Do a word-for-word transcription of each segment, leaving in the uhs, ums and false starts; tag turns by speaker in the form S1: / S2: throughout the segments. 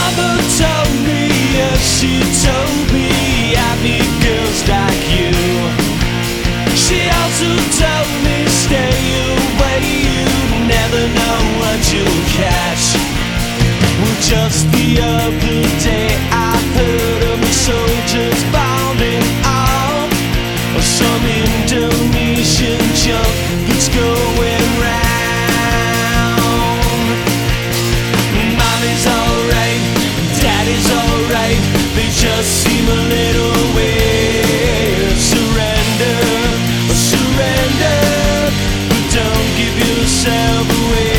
S1: Mother told me, yes, she told me I need girls like you. She also told me stay away, you never know what you'll catch. Well, just the other day I heard of the soldiers bounding off some Indonesian junk that's going round. Mommy's alright, daddy's alright, they just seem a little weird. Surrender, surrender, but don't give yourself away.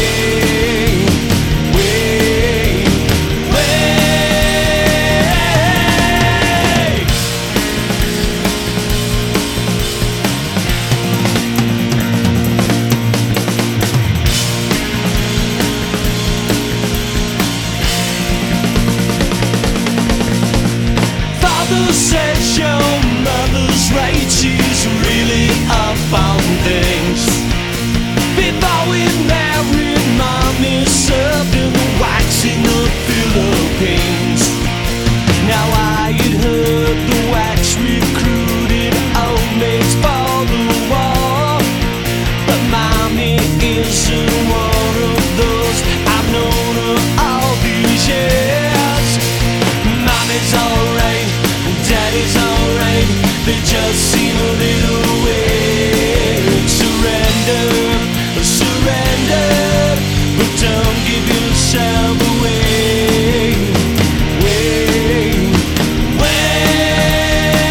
S1: Father says your mother's right, she's really up on things. Before we married, mommy served in the wax in the Philippines. Now I had heard the wax recruited old maids for the war, but mommy isn't one of those. I've known her all these years. Mommy's alright, daddy's alright, they just seem a little weird. Surrender, surrender, but don't give yourself away. Wait, wait.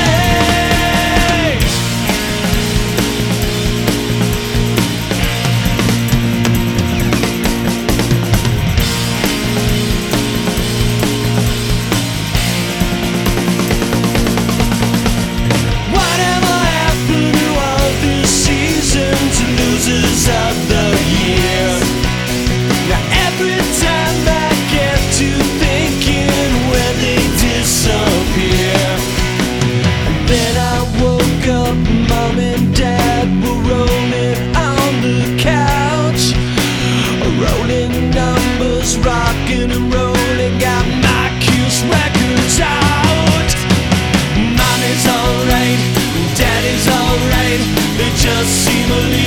S1: Whatever happened to all these seasons, losers of the year? Now every time I get to thinking when they disappear, and then I woke up, mom and dad were rolling on the couch, rolling numbers, rocking and rolling, got my Kiss records out. Mommy's alright, daddy's alright, they just seem a little